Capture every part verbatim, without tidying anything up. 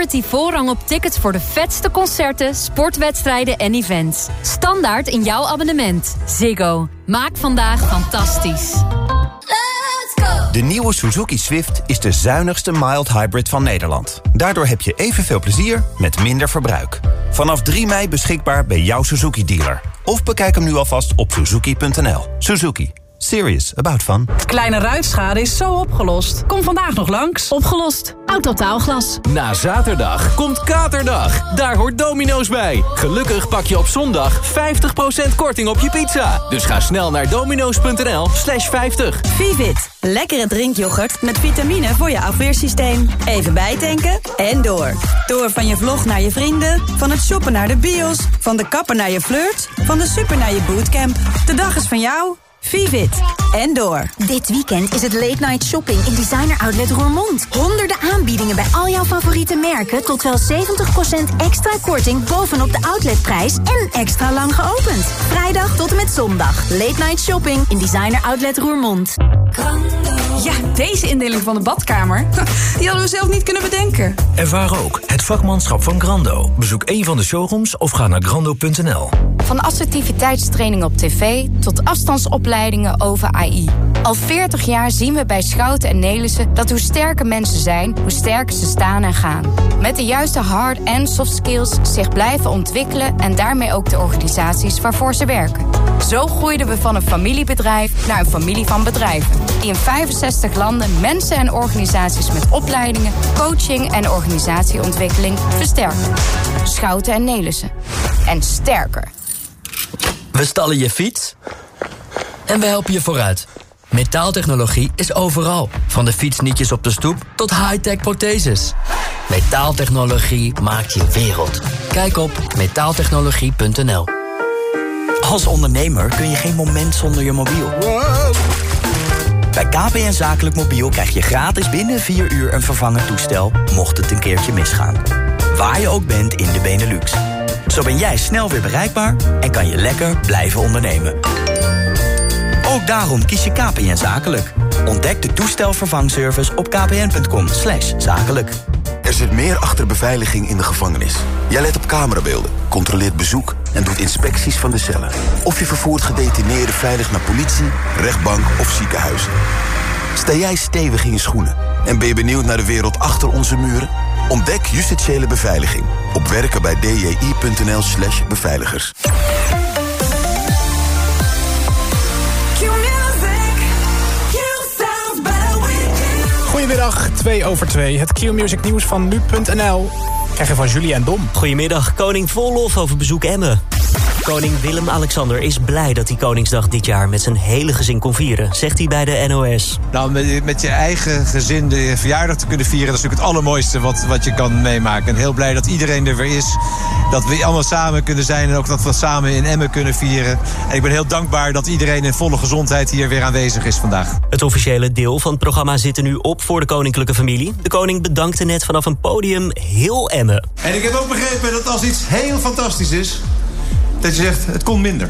Priority voorrang op tickets voor de vetste concerten, sportwedstrijden en events. Standaard in jouw abonnement. Ziggo. Maak vandaag fantastisch. De nieuwe Suzuki Swift is de zuinigste mild hybrid van Nederland. Daardoor heb je evenveel plezier met minder verbruik. Vanaf drie mei beschikbaar bij jouw Suzuki-dealer. Of bekijk hem nu alvast op suzuki punt n l. Suzuki. Serious about fun. Kleine ruitschade is zo opgelost. Kom vandaag nog langs. Opgelost. Autotaalglas. Na zaterdag komt Katerdag. Daar hoort Domino's bij. Gelukkig pak je op zondag vijftig procent korting op je pizza. Dus ga snel naar domino's punt n l slash vijftig. Vivit. Lekkere drinkyoghurt met vitamine voor je afweersysteem. Even bijtanken en door. Door van je vlog naar je vrienden. Van het shoppen naar de bios. Van de kapper naar je flirt. Van de super naar je bootcamp. De dag is van jou. Vivit. En door. Dit weekend is het late night shopping in Designer Outlet Roermond. Honderden aanbiedingen bij al jouw favoriete merken tot wel zeventig procent extra korting bovenop de outletprijs en extra lang geopend. Vrijdag tot en met zondag. Late night shopping in Designer Outlet Roermond. Ja, deze indeling van de badkamer, die hadden we zelf niet kunnen bedenken. Ervaar ook het vakmanschap van Grando. Bezoek een van de showrooms of ga naar grando punt n l. Van assertiviteitstraining op tv tot afstandsopleidingen over A I. Al veertig jaar zien we bij Schouten en Nelissen dat hoe sterker mensen zijn, hoe sterker ze staan en gaan. Met de juiste hard en soft skills zich blijven ontwikkelen en daarmee ook de organisaties waarvoor ze werken. Zo groeiden we van een familiebedrijf naar een familie van bedrijven. Die in vijfenzestig landen mensen en organisaties met opleidingen, coaching en organisatieontwikkeling versterken. Schouten en Nelissen. En sterker. We stallen je fiets en we helpen je vooruit. Metaaltechnologie is overal. Van de fietsnietjes op de stoep tot high-tech protheses. Metaaltechnologie maakt je wereld. Kijk op metaaltechnologie punt n l. Als ondernemer kun je geen moment zonder je mobiel. Wow. Bij K P N Zakelijk Mobiel krijg je gratis binnen vier uur een vervangend toestel, mocht het een keertje misgaan. Waar je ook bent in de Benelux. Zo ben jij snel weer bereikbaar en kan je lekker blijven ondernemen. Ook daarom kies je K P N Zakelijk. Ontdek de toestelvervangservice op kpn punt com slash zakelijk. Er zit meer achter beveiliging in de gevangenis. Jij let op camerabeelden, controleert bezoek en doet inspecties van de cellen. Of je vervoert gedetineerden veilig naar politie, rechtbank of ziekenhuis. Sta jij stevig in je schoenen en ben je benieuwd naar de wereld achter onze muren? Ontdek justitiële beveiliging op werken bij d j i punt n l slash beveiligers. Goedemiddag, twee over twee. Het Q-Music nieuws van nu punt n l. Krijg je van Julie en Dom. Goedemiddag, koning vol lof over bezoek Emmen. Koning Willem-Alexander is blij dat hij Koningsdag dit jaar met zijn hele gezin kon vieren, zegt hij bij de N O S. Nou, met, met je eigen gezin de verjaardag te kunnen vieren, dat is natuurlijk het allermooiste wat, wat je kan meemaken. En heel blij dat iedereen er weer is, dat we allemaal samen kunnen zijn en ook dat we samen in Emmen kunnen vieren. En ik ben heel dankbaar dat iedereen in volle gezondheid hier weer aanwezig is vandaag. Het officiële deel van het programma zit er nu op voor de koninklijke familie. De koning bedankte net vanaf een podium heel Emmen. En ik heb ook begrepen dat als iets heel fantastisch is, dat je zegt, het kon minder.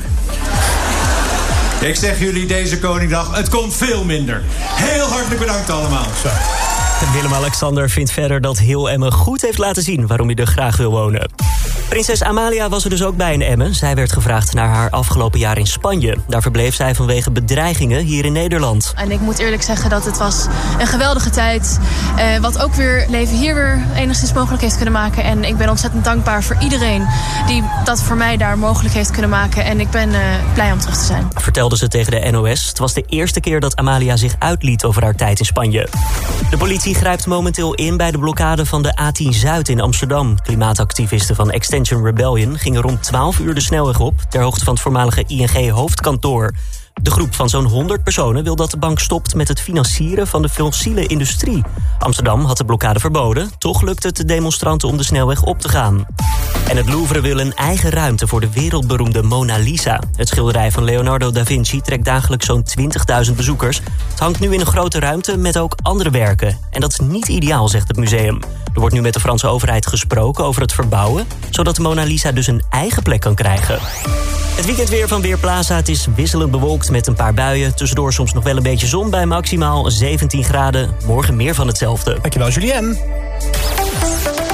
Ik zeg jullie deze Koningdag, het kon veel minder. Heel hartelijk bedankt allemaal. Zo. Willem-Alexander vindt verder dat heel Emmen goed heeft laten zien waarom hij er graag wil wonen. Prinses Amalia was er dus ook bij in Emmen. Zij werd gevraagd naar haar afgelopen jaar in Spanje. Daar verbleef zij vanwege bedreigingen hier in Nederland. En ik moet eerlijk zeggen dat het was een geweldige tijd. Eh, wat ook weer leven hier weer enigszins mogelijk heeft kunnen maken. En ik ben ontzettend dankbaar voor iedereen die dat voor mij daar mogelijk heeft kunnen maken. En ik ben eh, blij om terug te zijn. Vertelde ze tegen de N O S. Het was de eerste keer dat Amalia zich uitliet over haar tijd in Spanje. De politie grijpt momenteel in bij de blokkade van de A tien Zuid in Amsterdam. Klimaatactivisten van Extinction Rebellion gingen rond twaalf uur de snelweg op, ter hoogte van het voormalige I N G-hoofdkantoor. De groep van zo'n honderd personen wil dat de bank stopt met het financieren van de fossiele industrie. Amsterdam had de blokkade verboden, toch lukte het de demonstranten om de snelweg op te gaan. En het Louvre wil een eigen ruimte voor de wereldberoemde Mona Lisa. Het schilderij van Leonardo da Vinci trekt dagelijks zo'n twintigduizend bezoekers. Het hangt nu in een grote ruimte met ook andere werken. En dat is niet ideaal, zegt het museum. Er wordt nu met de Franse overheid gesproken over het verbouwen, zodat de Mona Lisa dus een eigen plek kan krijgen. Het weekendweer van Weerplaza. Het is wisselend bewolkt met een paar buien. Tussendoor soms nog wel een beetje zon bij maximaal zeventien graden. Morgen meer van hetzelfde. Dankjewel, Julien.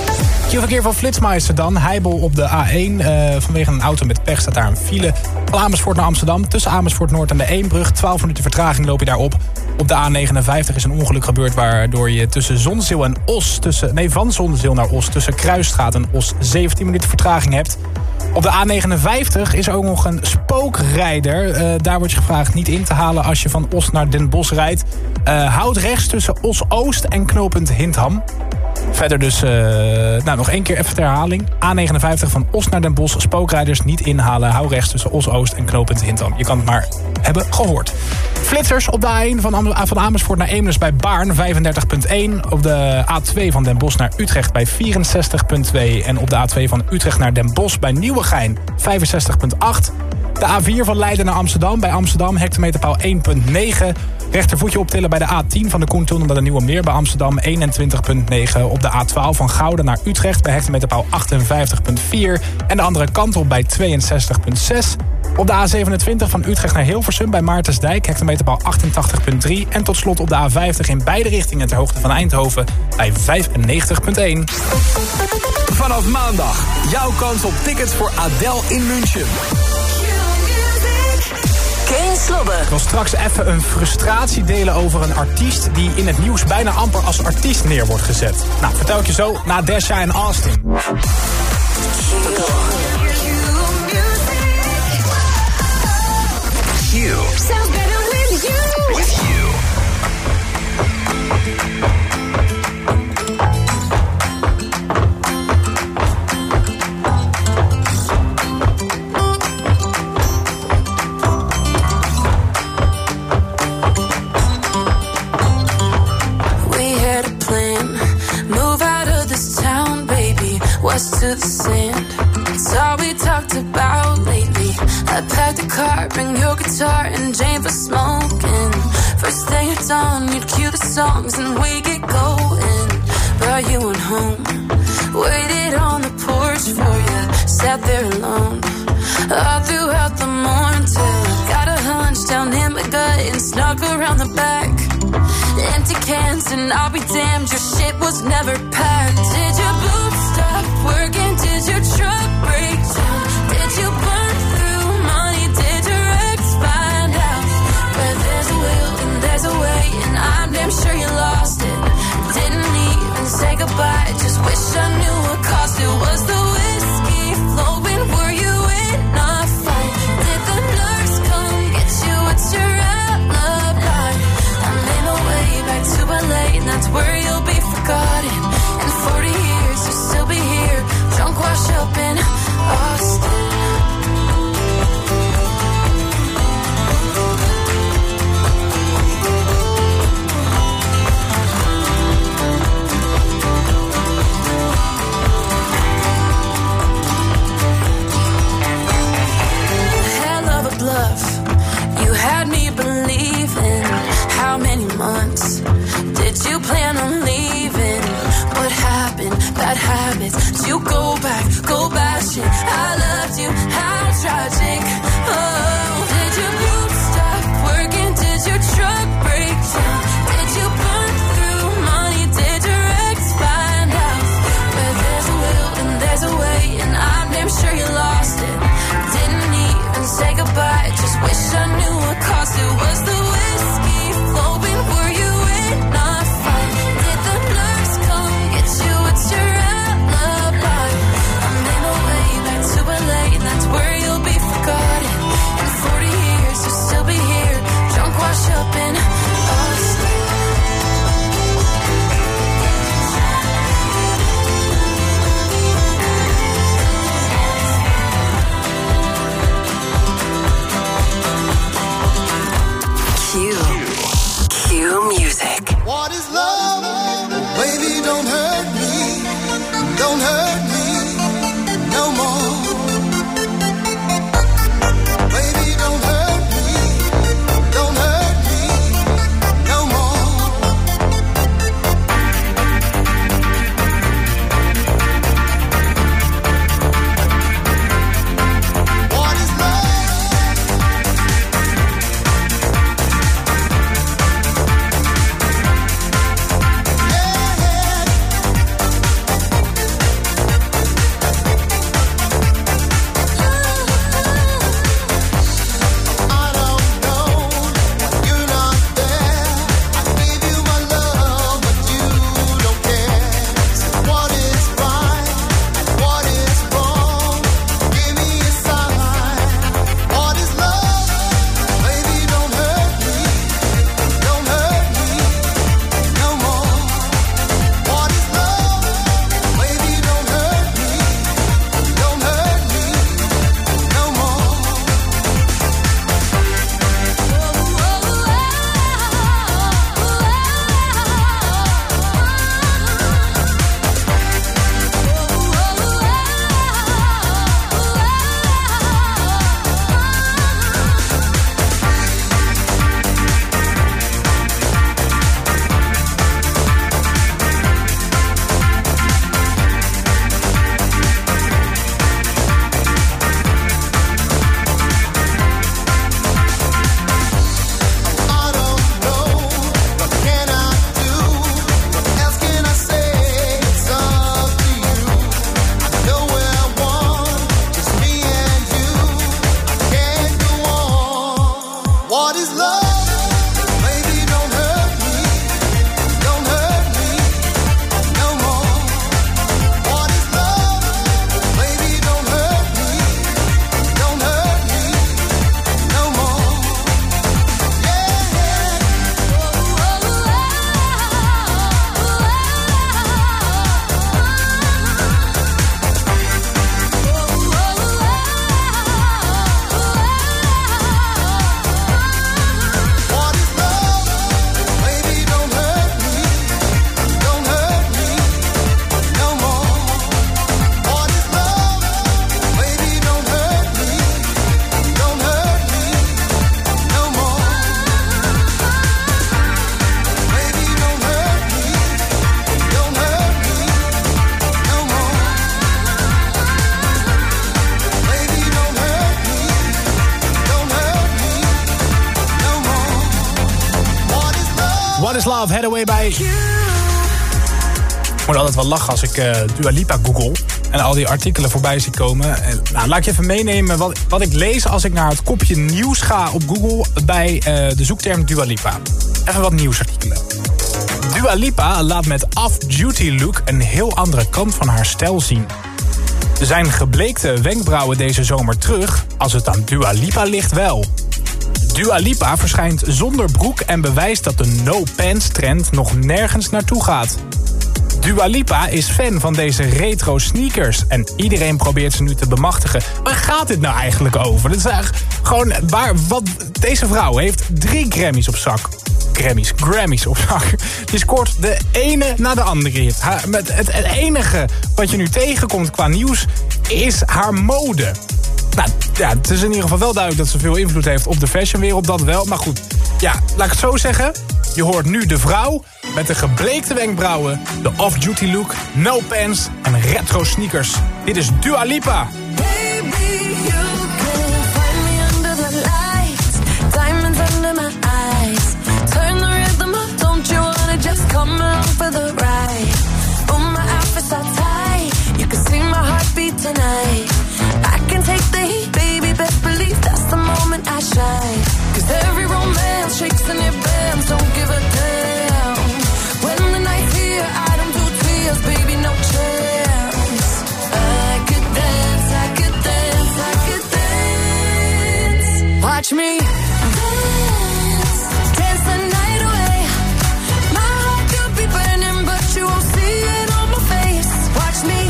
Q-verkeer van Flitsmeister dan. Heibel op de A één. Uh, vanwege een auto met pech staat daar een file. Van Amersfoort naar Amsterdam. Tussen Amersfoort Noord en de Eembrug. twaalf minuten vertraging loop je daarop. Op de A negenenvijftig is een ongeluk gebeurd... waardoor je tussen Zonzeel en Os... Tussen, nee, van Zonzeel naar Os... tussen Kruisstraat en Os zeventien minuten vertraging hebt. Op de A negenenvijftig is ook nog een spookrijder. Uh, daar wordt je gevraagd niet in te halen als je van Os naar Den Bosch rijdt. Uh, houd rechts tussen Os-Oost en knooppunt Hintham. Verder dus, uh, nou nog één keer even ter herhaling. A negenenvijftig van Os naar Den Bosch. Spookrijders niet inhalen. Hou rechts tussen Os-Oost en knooppunt Hintham. Je kan het maar hebben gehoord. Flitsers op de A één van, Am- van Amersfoort naar Eemnes bij Baarn vijfendertig komma één. Op de A twee van Den Bosch naar Utrecht bij vierenzestig komma twee. En op de A twee van Utrecht naar Den Bosch bij Nieuwegein vijfenzestig komma acht. De A vier van Leiden naar Amsterdam bij Amsterdam hectometerpaal één komma negen. Rechtervoetje optillen bij de A tien van de Koentunnel naar de Nieuwe Meer bij Amsterdam eenentwintig komma negen. Op de A twaalf van Gouden naar Utrecht bij hectometerpaal achtenvijftig komma vier. En de andere kant op bij tweeënzestig komma zes. Op de A zevenentwintig van Utrecht naar Hilversum bij Maartensdijk, hectometerpaal achtentachtig komma drie. En tot slot op de A vijftig in beide richtingen ter hoogte van Eindhoven bij vijfennegentig komma één. Vanaf maandag jouw kans op tickets voor Adele in München. Ik wil straks even een frustratie delen over een artiest die in het nieuws bijna amper als artiest neer wordt gezet. Nou, vertel ik je zo na Desha en Austin. You. Sounds better with you. With you. We had a plan. Move out of this town, baby. West to the sand. It's all we talked about lately. I packed the car, bring your guitar and Jane for smoking. First thing at dawn, you'd cue the songs and we get going. Brought you on home, waited on the porch for you. Sat there alone, all throughout the morning till I got a hunch down in my gut and snuck around the back. Empty cans and I'll be damned, your shit was never packed. Did your boots stop working? Did your truck break down? Did you burn through money? Did your ex find out? Where there's a will and there's a way, and I'm damn sure you lost it. Didn't even say goodbye, just wish I knew what cost it. Was the whiskey flowing? Were you in a fight? Did the nurse come get you? What's your alibi? I made my way back to L A, and that's where you'll be forgotten. In forty years you'll still be here, drunk, washed up in Austin. Hell of a bluff, you had me believing. How many months did you plan on leaving? What happened? Bad habits. Did you go back, go bashing? I loved you, how tragic. Oh, did your boots stop working? Did your truck break down? Did you burn through money? Did your ex find out? Where there's a will and there's a way, and I'm damn sure you lost it. Didn't even say goodbye, just wish I knew what cost it. Was the whiskey flowing? Were you in a fight? Did the nurse come get you? What's your alibi? I made my way back to L A, and that's where you'll be forgotten. In forty years you'll still be here, drunk, washed up in Austin. Q. Q music. What is love? Baby, don't hurt me. Don't hurt me no more. Baby, don't hurt me. Don't hurt me no more. What is love? Is Love, Hathaway bij... Ik moet altijd wel lachen als ik uh, Dua Lipa google en al die artikelen voorbij zie komen. En, nou, laat ik je even meenemen wat, wat ik lees als ik naar het kopje nieuws ga op Google bij uh, de zoekterm Dua Lipa. Even wat nieuwsartikelen. Dua Lipa laat met off-duty look een heel andere kant van haar stijl zien. Zijn gebleekte wenkbrauwen deze zomer terug, als het aan Dua Lipa ligt wel. Dua Lipa verschijnt zonder broek en bewijst dat de no-pants-trend nog nergens naartoe gaat. Dua Lipa is fan van deze retro sneakers en iedereen probeert ze nu te bemachtigen. Waar gaat dit nou eigenlijk over? Dat is eigenlijk gewoon waar, wat, deze vrouw heeft drie Grammys op zak. Grammys, Grammys op zak. Die scoort de ene na de andere hit. Haar, met het, het enige wat je nu tegenkomt qua nieuws is haar mode. Nou ja, het is in ieder geval wel duidelijk dat ze veel invloed heeft op de fashionwereld, dat wel. Maar goed, ja, laat ik het zo zeggen. Je hoort nu de vrouw met de gebleekte wenkbrauwen, de off-duty look, no pants en retro sneakers. Dit is Dua Lipa. Baby, you can find me under the lights, diamonds under my eyes. Turn the rhythm up, don't you wanna just come along for the ride? Oh, my outfit's all tight, you can see my heartbeat tonight. I can take the heat, baby, best believe that's the moment I shine. Cause every romance shakes and it bends, don't give a damn. When the night's here, I don't do tears, baby, no chance. I could dance, I could dance, I could dance. Watch me dance, dance the night away. My heart could be burning, but you won't see it on my face. Watch me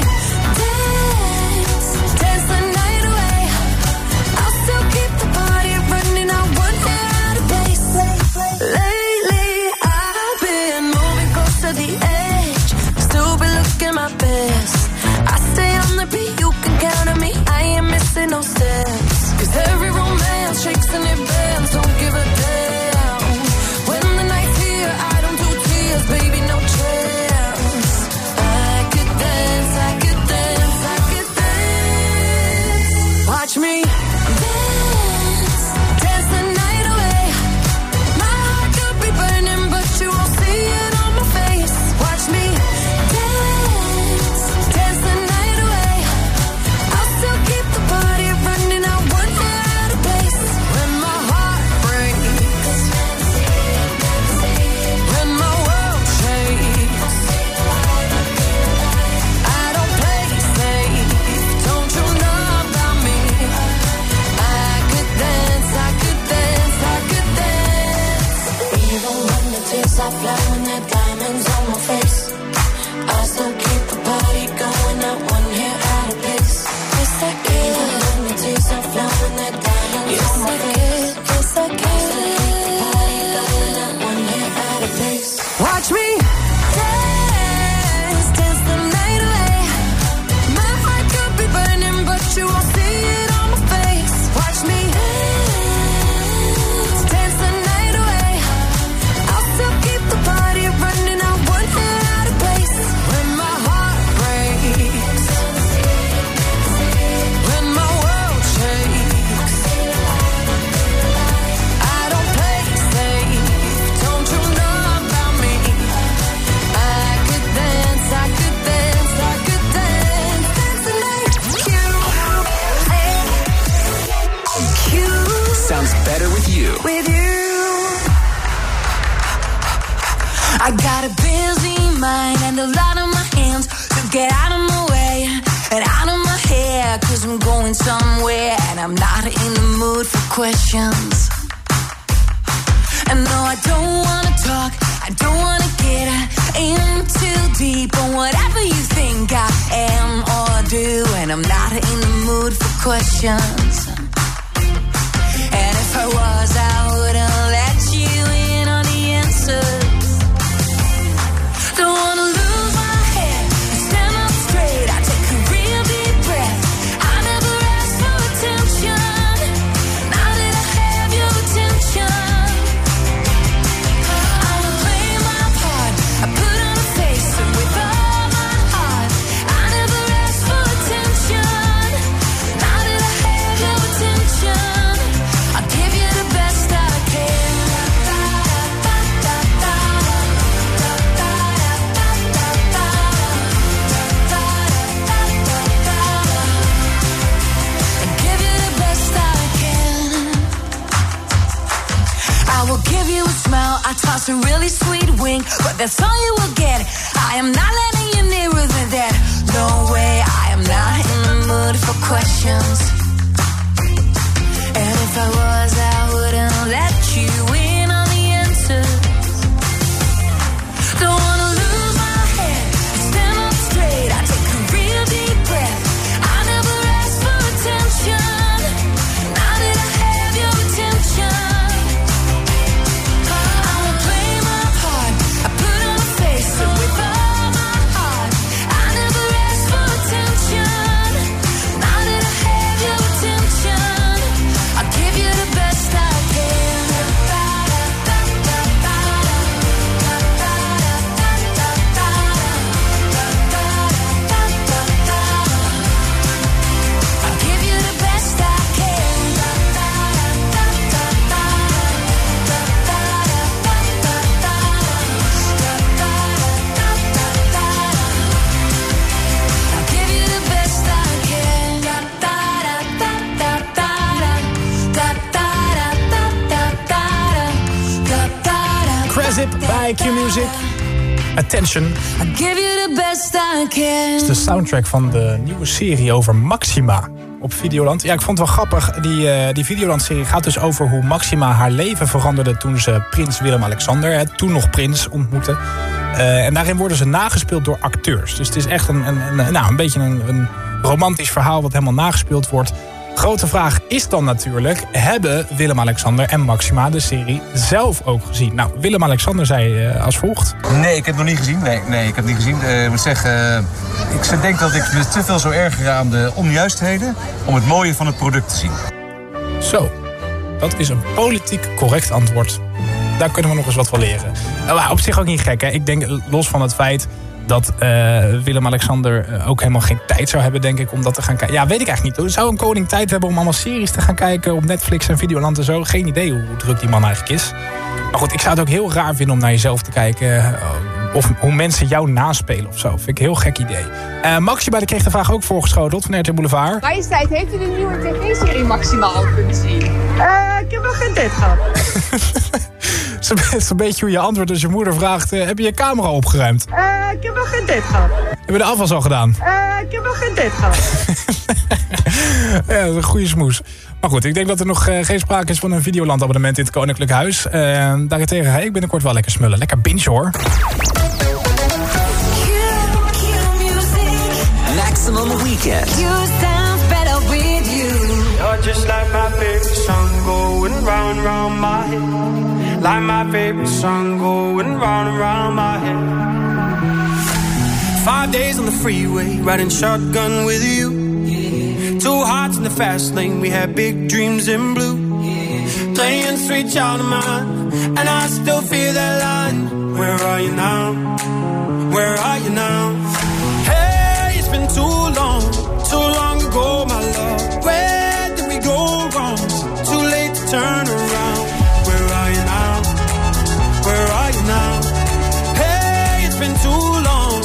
dance, dance the night away. I'll still keep the party running, I won't get out of pace. Lately, I've been moving close to the edge, still be looking my best. I stay on the beat, you can count on me, I ain't missing no steps. Cause every romance shakes and it bends, don't give a damn. When the night's here, I don't do tears, baby, no chance. I could dance, I could dance, I could dance. Watch me dance, dance the night away. My heart could be burning, but you won't see it on my face. Watch me dance, dance the night away. I'll still keep the party running, I won't get out of pace. When my heart breaks, when my world shakes, I don't play safe, don't you know about me? I could dance, I could dance, I could dance. Even when the tears are flowing, the diamonds on my face, I still keep the party going, not one hair out of place. Yes, I can. Even when the tears are flowing, the diamonds on my face, yes, I can. I still keep the party going, not one hair out of place. Watch me dance, dance the night away. My heart could be burning, but you won't see it on my face. Watch me dance, dance the night away. I'll still keep the party running, I won't get out of place. When my heart breaks, when my world shakes, I don't play safe, don't you know about me? I could dance, I could dance, I could dance, dance the night. Cute, Sounds better with you. with you. I got a busy mind and a lot on my hands, so get out of my way and out of my hair, cause I'm going somewhere and I'm not in the mood for questions. And no, I don't wanna talk, I don't wanna get in too deep on whatever you think I am or do, and I'm not in the mood for questions. And if I was, I wouldn't let you in on the answers. Don't wanna lose my head, stand up straight, I take a real deep breath. I never asked for attention, now that I have your attention. I'ma play my part, I put on a face and with all my heart. I never asked for attention, now that I have your attention. I'll give you the best. lost a really sweet wink, but that's all you will get. I am not letting you nearer than that. No way, I am not in the mood for questions. And if I was, I wouldn't let you in on the answers. Don't wanna lose my head, stand up straight. I take a real deep breath. I never ask for attention. Now that I have your attention, I will play my part. I put on a face and with all my heart. I never ask for attention. Now that I have your attention, I'll give you the best I can. Zip bij Q-Music. Attention. I'll give you the best I can. Het is de soundtrack van de nieuwe serie over Maxima op Videoland. Ja, ik vond het wel grappig. Die, uh, die Videoland-serie gaat dus over hoe Maxima haar leven veranderde toen ze prins Willem-Alexander, hè, toen nog prins, ontmoette. Uh, en daarin worden ze nagespeeld door acteurs. Dus het is echt een, een, een, nou, een beetje een, een romantisch verhaal wat helemaal nagespeeld wordt. Grote vraag is dan natuurlijk, hebben Willem-Alexander en Maxima de serie zelf ook gezien? Nou, Willem-Alexander zei uh, als volgt. Nee, ik heb het nog niet gezien. Nee, nee ik heb het niet gezien. Uh, ik moet zeggen, uh, ik denk dat ik me te veel zou ergeren aan de onjuistheden om het mooie van het product te zien. Zo, dat is een politiek correct antwoord. Daar kunnen we nog eens wat van leren. Nou, op zich ook niet gek, hè? Ik denk, los van het feit dat uh, Willem-Alexander uh, ook helemaal geen tijd zou hebben, denk ik, om dat te gaan kijken. Ja, weet ik eigenlijk niet. Zou een koning tijd hebben om allemaal series te gaan kijken op Netflix en Videoland en zo? Geen idee hoe druk die man eigenlijk is. Maar goed, ik zou het ook heel raar vinden om naar jezelf te kijken. Uh, of hoe mensen jou naspelen of zo. Vind ik een heel gek idee. Uh, Maxima, die kreeg de vraag ook voorgeschoteld van R T L Boulevard. Majesteit, heeft u de nieuwe tv-serie Maxima al kunnen zien? Uh, ik heb nog geen tijd gehad. Het is een beetje hoe je antwoordt als je moeder vraagt, uh, heb je je camera opgeruimd? Uh, ik heb nog geen tijd gehad. Heb je de afwas al gedaan? Uh, ik heb nog geen tijd gehad. Ja, dat is een goede smoes. Maar goed, ik denk dat er nog uh, geen sprake is van een Videoland abonnement in het Koninklijk Huis. Uh, daarentegen ga ik binnenkort wel lekker smullen. Lekker binge hoor. Maximum Weekend. You sound better with you. You're just like my favorite song going round and round my head. Like my favorite song going round and round my head. Five days on the freeway, riding shotgun with you. Yeah. Two hearts in the fast lane, we had big dreams in blue. Yeah. Playing sweet child of mine, and I still feel that line. Where are you now? Where are you now? Hey, it's been too long, too long ago, my love. Where did we go wrong? Too late to turn around. Where are you now? Where are you now? Hey, it's been too long.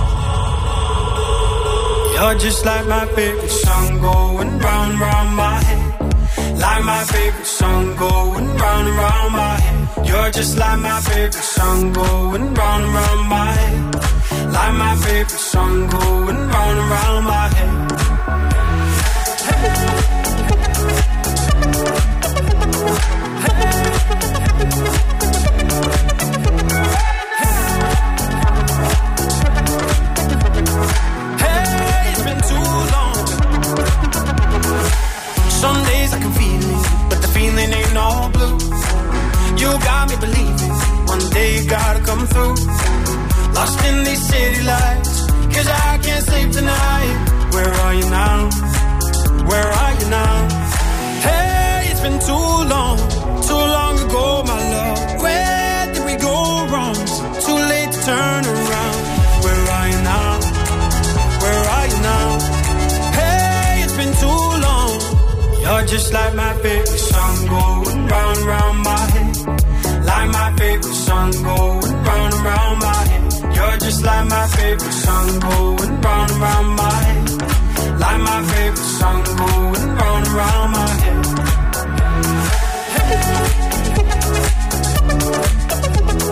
You're just like my favorite song going round and round my head. Like my favorite song going round and round my head. You're just like my favorite song going round and round my head. Like my favorite song going round and round my head. Hey, it's been too long. Some days I can feel it, but the feeling ain't all blue. You got me believing one day you gotta come through. Lost in these city lights, cause I can't sleep tonight. Where are you now? Where are you now? Hey, it's been too long, too long ago, my love. Where did we go wrong? Too late to turn around. Where are you now? Where are you now? Hey, it's been too long. You're just like my favorite song going round and round my head. Like my favorite song going round and round my head. You're just like my favorite song going round and round my head. Like my favorite song going round and round my head. Hey.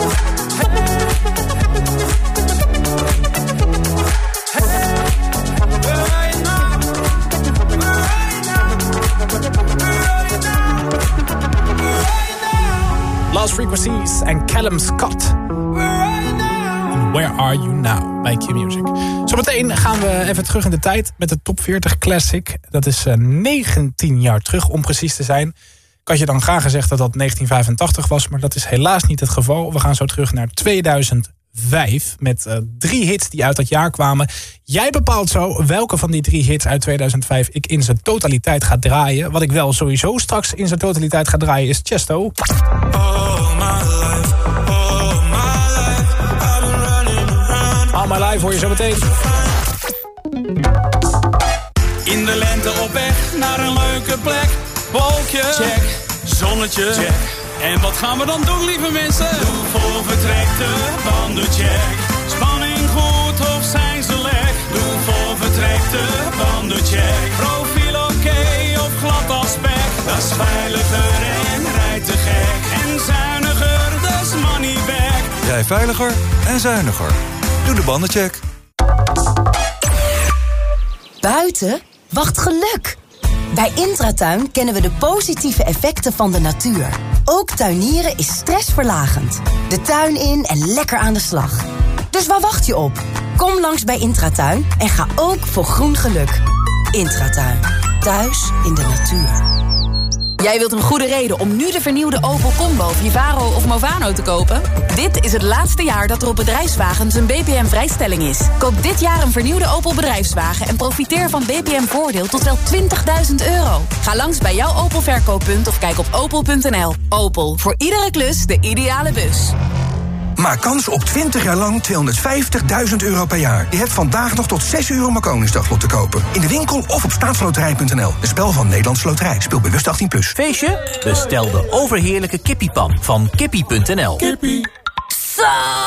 Frequencies en Callum Scott. Where Are You Now bij Q-Music. Zometeen gaan we even terug in de tijd met de Top veertig Classic. Dat is uh, negentien jaar terug om precies te zijn. Ik had je dan graag gezegd dat dat negentien vijfentachtig was, maar dat is helaas niet het geval. We gaan zo terug naar tweeduizend vijf met uh, drie hits die uit dat jaar kwamen. Jij bepaalt zo welke van die drie hits uit tweeduizend vijf ik in zijn totaliteit ga draaien. Wat ik wel sowieso straks in zijn totaliteit ga draaien is Chesto. Oh my life, oh my life, I've been running around. All My Life hoor je zo meteen. In de lente op weg naar een leuke plek. Wolkje, check. Zonnetje, check. En wat gaan we dan doen, lieve mensen? Doe voor vertrekte bandencheck. Spanning goed of zijn ze lek? Doe voor vertrekte bandencheck. Profiel oké okay of glad als spek? Dat is veiliger en rijdt te gek. En zuiniger, dat is money back. Rij veiliger en zuiniger. Doe de bandencheck. Buiten wacht geluk. Bij Intratuin kennen we de positieve effecten van de natuur. Ook tuinieren is stressverlagend. De tuin in en lekker aan de slag. Dus waar wacht je op? Kom langs bij Intratuin en ga ook voor groen geluk. Intratuin. Thuis in de natuur. Jij wilt een goede reden om nu de vernieuwde Opel Combo, Vivaro of Movano te kopen? Dit is het laatste jaar dat er op bedrijfswagens een B P M-vrijstelling is. Koop dit jaar een vernieuwde Opel bedrijfswagen en profiteer van B P M-voordeel tot wel twintigduizend euro. Ga langs bij jouw Opel verkooppunt of kijk op opel punt n l. Opel, voor iedere klus de ideale bus. Maak kans op twintig jaar lang tweehonderdvijftigduizend euro per jaar. Je hebt vandaag nog tot zes uur om een Koningsdaglot te kopen. In de winkel of op staatsloterij punt n l. Een spel van Nederlandse Loterij. Speel bewust achttien plus. Feestje? Bestel de overheerlijke kippiepan van kippie punt n l. Kippie. Zo,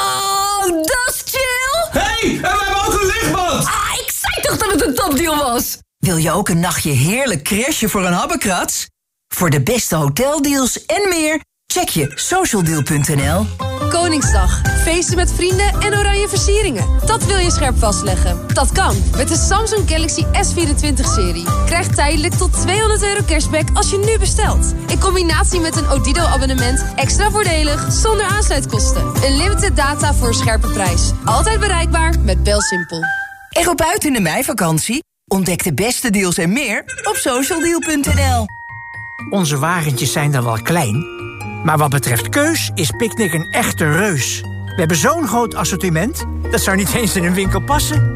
dat is chill! Hey, en we hebben ook een lichtband! Ah, ik zei toch dat het een topdeal was? Wil je ook een nachtje heerlijk crashen voor een habbekrats? Voor de beste hoteldeals en meer, check je socialdeal punt n l. Koningsdag. Feesten met vrienden en oranje versieringen. Dat wil je scherp vastleggen. Dat kan met de Samsung Galaxy S vierentwintig-serie. Krijg tijdelijk tot tweehonderd euro cashback als je nu bestelt. In combinatie met een Odido-abonnement extra voordelig zonder aansluitkosten. Unlimited data voor een scherpe prijs. Altijd bereikbaar met BelSimpel. Erop uit in de meivakantie? Ontdek de beste deals en meer op socialdeal punt n l. Onze wagentjes zijn dan wel klein, maar wat betreft keus is Picnic een echte reus. We hebben zo'n groot assortiment, dat zou niet eens in een winkel passen.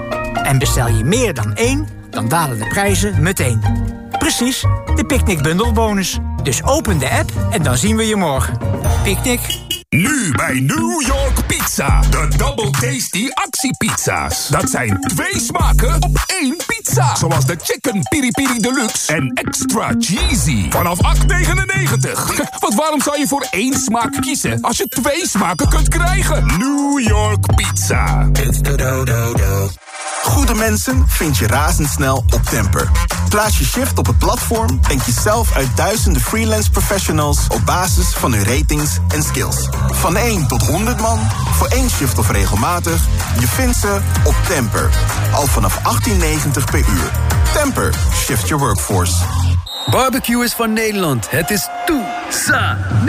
En bestel je meer dan één, dan dalen de prijzen meteen. Precies, de Picnic bundelbonus. Dus open de app en dan zien we je morgen. Picnic. Nu bij New York Pizza. De Double Tasty actiepizza's. Dat zijn twee smaken op één pizza. Zoals de Chicken Piri Piri Deluxe en Extra Cheesy. Vanaf acht negenennegentig. Want waarom zou je voor één smaak kiezen als je twee smaken kunt krijgen? New York Pizza. It's the do-do-do. Goede mensen vind je razendsnel op Temper. Plaats je shift op het platform en kies zelf uit duizenden freelance professionals op basis van hun ratings en skills. Van één tot honderd man, voor één shift of regelmatig, je vindt ze op Temper. Al vanaf achttien negentig per uur. Temper, shift your workforce. Barbecue is van Nederland. Het is Toezani.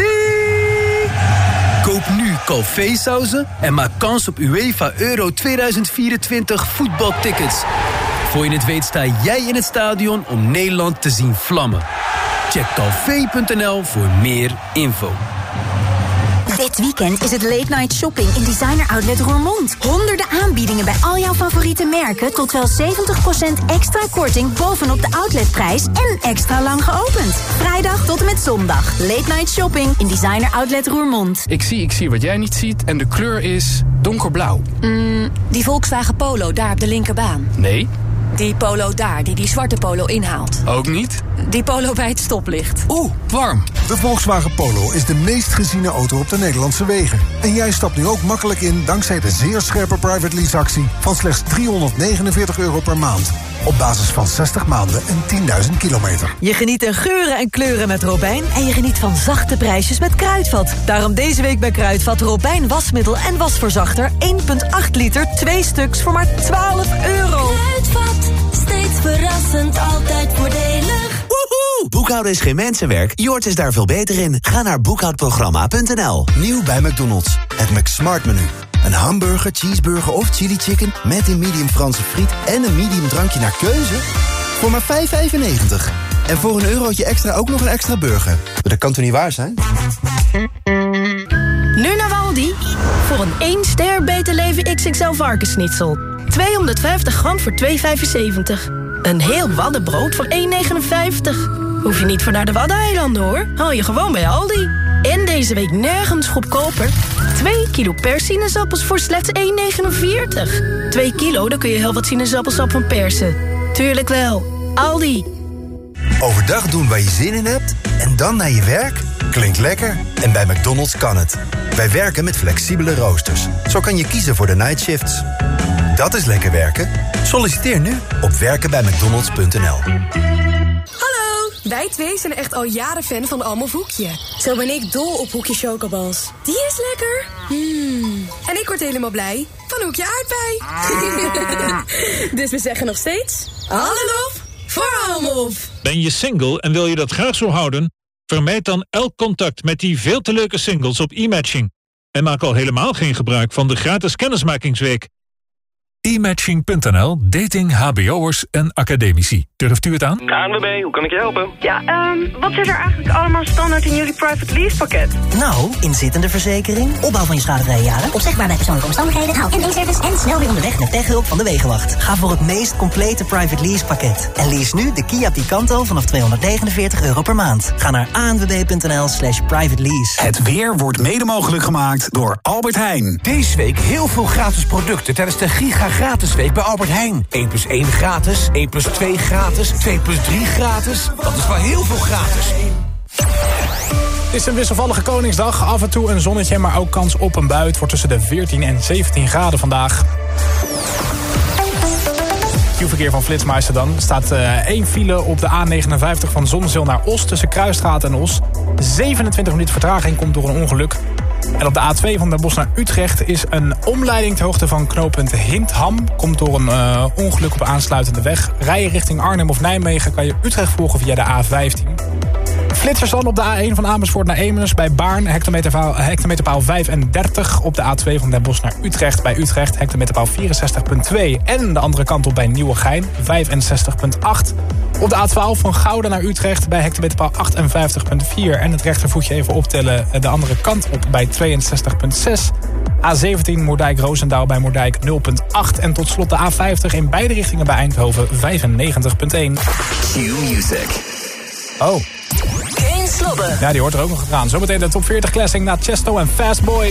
Koop nu Calvé-sauzen en maak kans op UEFA Euro tweeduizend vierentwintig voetbaltickets. Voor je het weet sta jij in het stadion om Nederland te zien vlammen. Check calvé punt n l voor meer info. Dit weekend is het late night shopping in Designer Outlet Roermond. Honderden aanbiedingen bij al jouw favoriete merken tot wel zeventig procent extra korting bovenop de outletprijs en extra lang geopend. Vrijdag tot en met zondag. Late night shopping in Designer Outlet Roermond. Ik zie, ik zie wat jij niet ziet en de kleur is donkerblauw. Mm, die Volkswagen Polo daar op de linkerbaan. Nee. Die Polo daar, die die zwarte Polo inhaalt. Ook niet. Die Polo bij het stoplicht. Oeh, warm. De Volkswagen Polo is de meest geziene auto op de Nederlandse wegen. En jij stapt nu ook makkelijk in dankzij de zeer scherpe private lease actie van slechts driehonderdnegenenveertig euro per maand. Op basis van zestig maanden en tienduizend kilometer. Je geniet in geuren en kleuren met Robijn en je geniet van zachte prijsjes met Kruidvat. Daarom deze week bij Kruidvat Robijn wasmiddel en wasverzachter één komma acht liter, twee stuks voor maar twaalf euro. Kruidvat, steeds verrassend, altijd voordelig. Woehoe! Boek Boekhouden is geen mensenwerk, Jort is daar veel beter in. Ga naar boekhoudprogramma punt n l. Nieuw bij McDonald's, het McSmart menu. Een hamburger, cheeseburger of chili chicken met een medium Franse friet en een medium drankje naar keuze voor maar vijf vijfennegentig. En voor een eurotje extra ook nog een extra burger. Dat kan toch niet waar zijn? Nu naar Aldi. Voor een één ster Beter Leven X X L varkensschnitzel. tweehonderdvijftig gram voor twee vijfenzeventig. Een heel waddenbrood voor één negenenvijftig. Hoef je niet voor naar de Waddeneilanden hoor. Haal je gewoon bij Aldi. En deze week nergens goedkoper. twee kilo per sinaasappels voor slechts één negenenveertig. twee kilo, dan kun je heel wat sinaasappelsap van persen. Tuurlijk wel. Aldi. Overdag doen waar je zin in hebt en dan naar je werk? Klinkt lekker. En bij McDonald's kan het. Wij werken met flexibele roosters. Zo kan je kiezen voor de nightshifts. Dat is lekker werken. Solliciteer nu op werken bij mcdonalds punt n l. Hallo, wij twee zijn echt al jaren fan van Almof Hoekje. Zo ben ik dol op Hoekje Chocobals. Die is lekker. Mm. En ik word helemaal blij van Hoekje Aardbei. Dus we zeggen nog steeds alle lof voor Almof. Ben je single en wil je dat graag zo houden? Vermijd dan elk contact met die veel te leuke singles op e-matching. En maak al helemaal geen gebruik van de gratis kennismakingsweek. e-matching punt n l, dating, hbo'ers en academici. Durft u het aan? A N W B, hoe kan ik je helpen? Ja, um, wat zit er eigenlijk allemaal standaard in jullie private lease pakket? Nou, inzittende verzekering, opbouw van je schadevrije jaren, opzegbaar bij persoonlijke omstandigheden, haal- en dienstservice en snel weer onderweg met techhulp van de Wegenwacht. Ga voor het meest complete private lease pakket. En lease nu de Kia Picanto vanaf tweehonderdnegenenveertig euro per maand. Ga naar a n w b punt n l slash private lease. Het weer wordt mede mogelijk gemaakt door Albert Heijn. Deze week heel veel gratis producten tijdens de Giga Gratis Week bij Albert Heijn. één plus één gratis, één plus twee gratis, twee plus drie gratis. Dat is wel heel veel gratis. Het is een wisselvallige Koningsdag. Af en toe een zonnetje, maar ook kans op een bui. Het wordt tussen de veertien en zeventien graden vandaag. Q-verkeer van Flitsmeister dan. Er staat uh, één file op de A negenenvijftig van Zonzeel naar Os tussen Kruisstraat en Os. zevenentwintig minuten vertraging komt door een ongeluk. En op de A twee van Den Bosch naar Utrecht is een omleiding ter hoogte van knooppunt Hintham. Komt door een uh, ongeluk op aansluitende weg. Rijden richting Arnhem of Nijmegen kan je Utrecht volgen via de A vijftien. Flitsers dan op de A één van Amersfoort naar Eemnes bij Baarn. Hectometerpaal, hectometerpaal vijfendertig. Op de A twee van Den Bosch naar Utrecht bij Utrecht. Hectometerpaal vierenzestig komma twee. En de andere kant op bij Nieuwegein. vijfenzestig komma acht. Op de A twaalf van Gouda naar Utrecht bij hectometerpaal achtenvijftig komma vier. En het rechtervoetje even optellen de andere kant op bij tweeënzestig komma zes. A zeventien Moerdijk-Roosendaal bij Moerdijk nul komma acht. En tot slot de A vijftig in beide richtingen bij Eindhoven vijfennegentig komma één. Q-Music. Oh. Geen slobben. Ja, die hoort er ook nog aan. Zometeen de top veertig classing naar Chesto en Fastboy.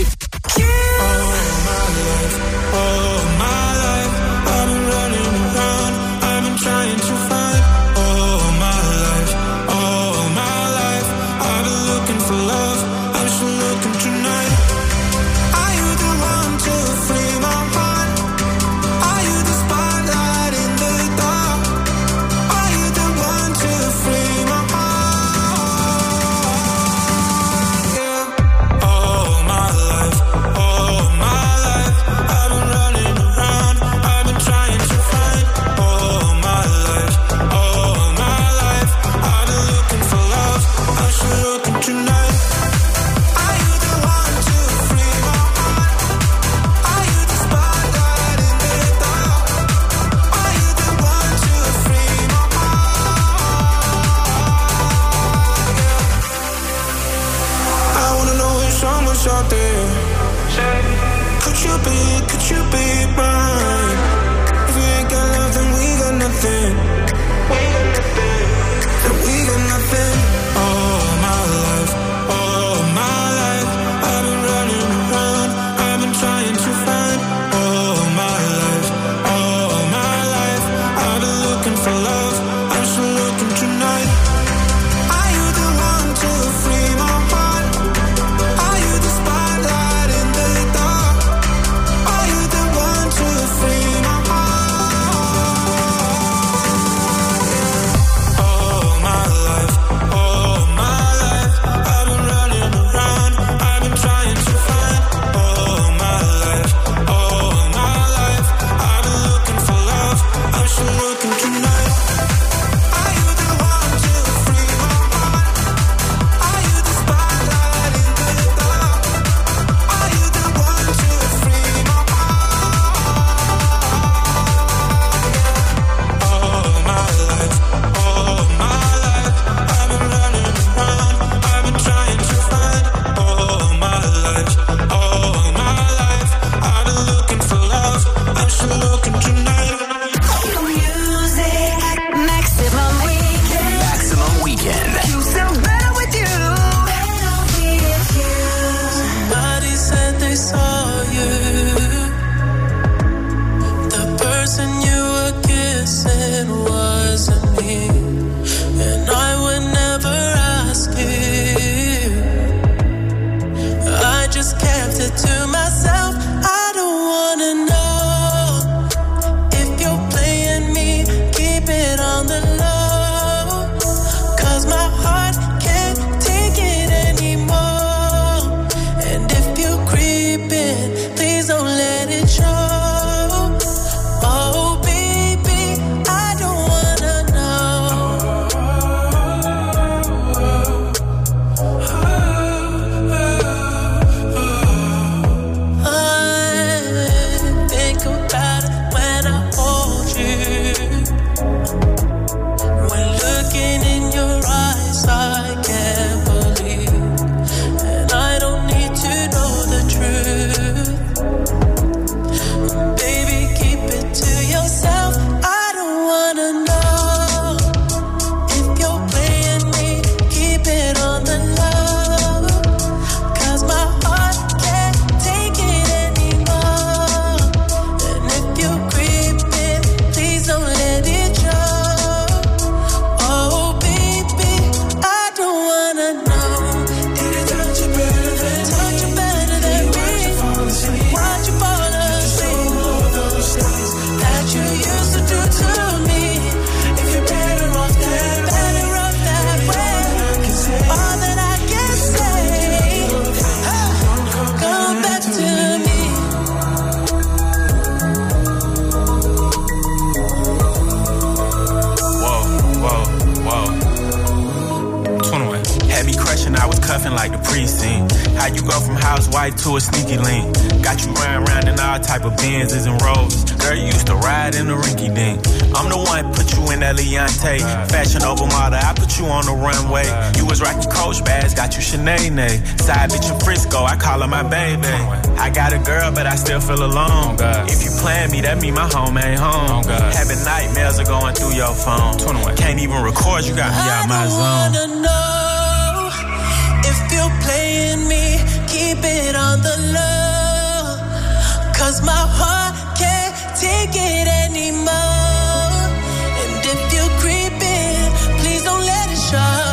nothing like the precinct. How you go from housewife to a sneaky link. Got you running around in all type of Benzes and Rolls. Girl, you used to ride in the rinky dink. I'm the one put you in that Leontay. Fashion over model, I put you on the runway. You was rocking Coach bags, got you Sinead. Side bitch in Frisco, I call her my baby. I got a girl, but I still feel alone. If you plan me, that mean my home ain't home. Having nightmares are going through your phone. Can't even record, you got me out my zone. I wanna know if you're playing me, keep it on the low. Cause my heart can't take it anymore. And if you're creeping, please don't let it show.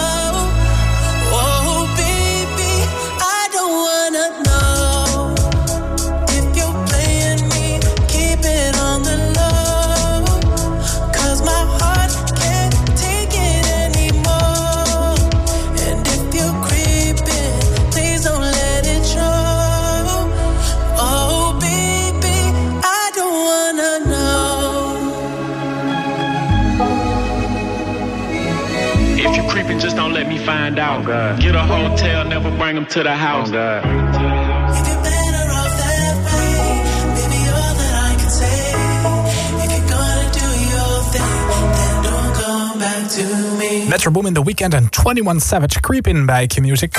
Oh baby, I don't wanna know if you're playing me, keep it on the low. Cause my heart can't take it anymore. And if you're creeping, please don't let it show. Oh baby, I don't wanna know. If you creeping, just don't let me find out. Get a hotel, never bring them to the house. If you're better off that way, baby, all that I can say. If you're gonna do your thing, then don't come back to me. Metro Boom in The Weeknd en twenty-one Savage Creepin' bij Q-Music.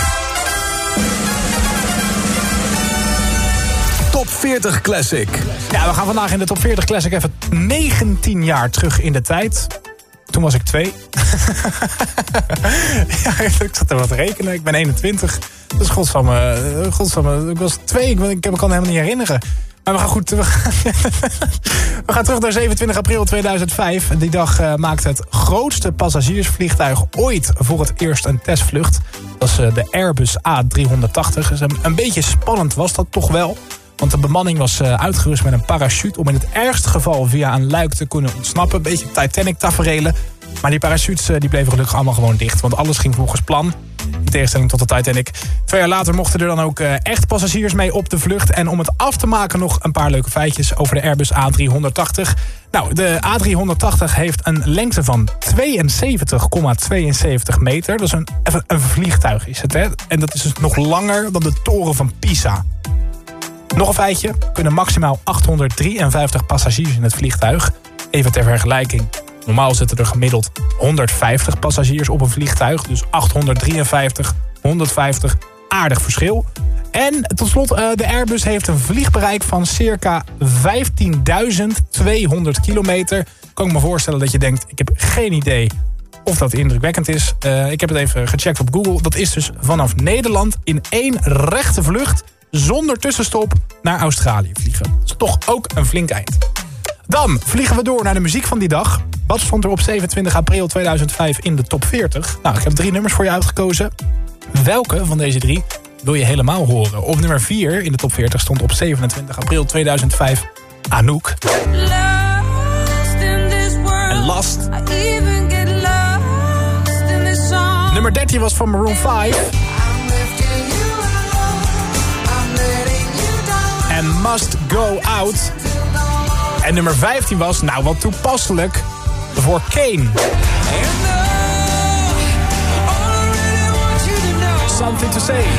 Top veertig Classic. Ja, we gaan vandaag in de Top veertig Classic even negentien jaar terug in de tijd. Toen was ik twee. Ja, ik zat er wat te rekenen. Ik ben eenentwintig. Dus godsamme, godsamme, ik was twee. Ik, ben, ik kan me helemaal niet herinneren. Maar we gaan goed. We gaan, we gaan terug naar zevenentwintig april tweeduizend vijf. Die dag uh, maakte het grootste passagiersvliegtuig ooit voor het eerst een testvlucht. Dat is uh, de Airbus A driehonderdtachtig. Dus een, een beetje spannend was dat toch wel. Want de bemanning was uh, uitgerust met een parachute om in het ergste geval via een luik te kunnen ontsnappen. Een beetje Titanic-taferelen. Maar die parachutes uh, die bleven gelukkig allemaal gewoon dicht. Want alles ging volgens plan. In tegenstelling tot de Titanic. Twee jaar later mochten er dan ook uh, echt passagiers mee op de vlucht. En om het af te maken nog een paar leuke feitjes over de Airbus A driehonderdtachtig. Nou, de A driehonderdtachtig heeft een lengte van tweeënzeventig komma tweeënzeventig meter. Dat is een, even een vliegtuig is het, hè? En dat is dus nog langer dan de toren van Pisa. Nog een feitje. Er kunnen maximaal achthonderddrieënvijftig passagiers in het vliegtuig. Even ter vergelijking. Normaal zitten er gemiddeld honderdvijftig passagiers op een vliegtuig. Dus achthonderddrieënvijftig, honderdvijftig, aardig verschil. En tot slot, uh, de Airbus heeft een vliegbereik van circa vijftienduizend tweehonderd kilometer. Kan ik me voorstellen dat je denkt, ik heb geen idee of dat indrukwekkend is. Uh, ik heb het even gecheckt op Google. Dat is dus vanaf Nederland in één rechte vlucht zonder tussenstop naar Australië vliegen. Dat is toch ook een flink eind. Dan vliegen we door naar de muziek van die dag. Wat stond er op zevenentwintig april tweeduizend vijf in de top veertig? Nou, ik heb drie nummers voor je uitgekozen. Welke van deze drie wil je helemaal horen? Op nummer vier in de top veertig stond op zevenentwintig april tweeduizend vijf Anouk. En Last. Nummer dertien was van Maroon vijf. En Must Go Out. En nummer vijftien was, nou wat toepasselijk, voor Kane. Something to Say.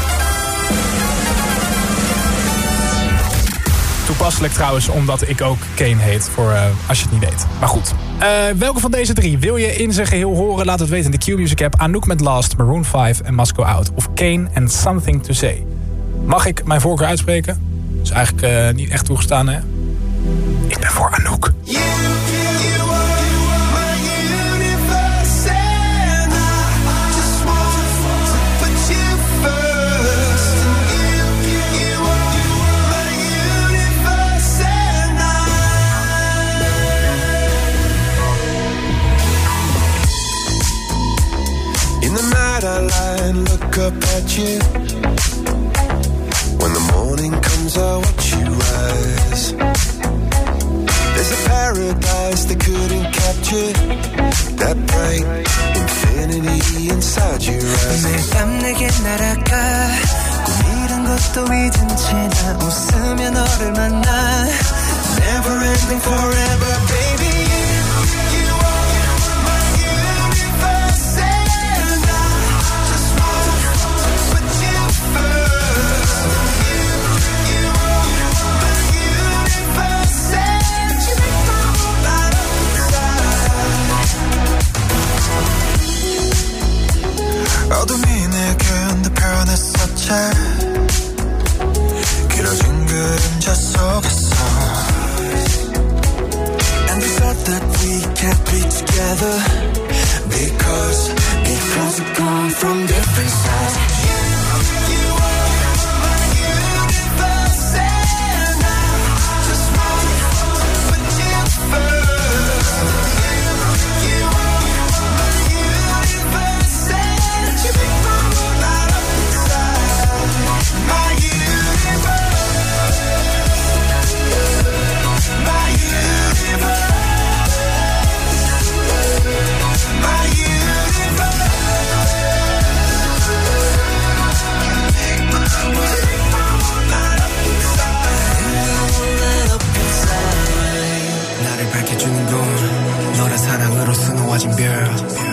Toepasselijk trouwens, omdat ik ook Kane heet, voor uh, als je het niet weet. Maar goed, uh, welke van deze drie wil je in zijn geheel horen? Laat het weten in de Q-Music app. Anouk met Last, Maroon vijf en Must Go Out. Of Kane en Something to Say. Mag ik mijn voorkeur uitspreken? Dat is eigenlijk uh, niet echt toegestaan, hè? Ik ben voor Anouk. In the night I lie and look up at you. When the morning comes I watch you rise. There's a paradise they couldn't capture. That bright infinity inside your eyes. 매일 밤 내게 날아가 꿈이란 것도 잊은 채 나 웃으며 너를 만나. Never ending forever baby. You are my universe and I just wanna be together. Because, because we come from different sides. You, you are my universe, and I just want to put you first. You, you are my universe, and you make my world light up inside. My universe, my universe. My universe, make my world light up inside. 나를 밝혀주는 건 너란 사랑으로 수놓아진 별.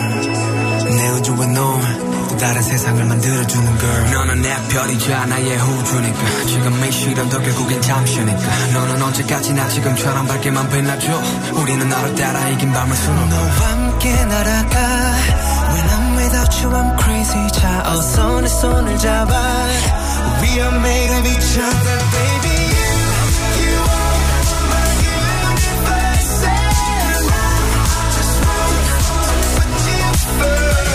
내 우주에 넌 또 다른 세상을 만들어주는 girl. 너는 내 별이자 나의 호주니까 지금의 시련도 결국엔 잠시니까 너는 언제까지나 지금처럼 밝게만 빛나줘. 우리는 너를 따라 이긴 밤을 수놓아. 너와 함께 날아가. When I'm without you I'm crazy. 자 어서 내 손을 잡아. We are made of each other baby. You, you are my universe, and I just want to put you first.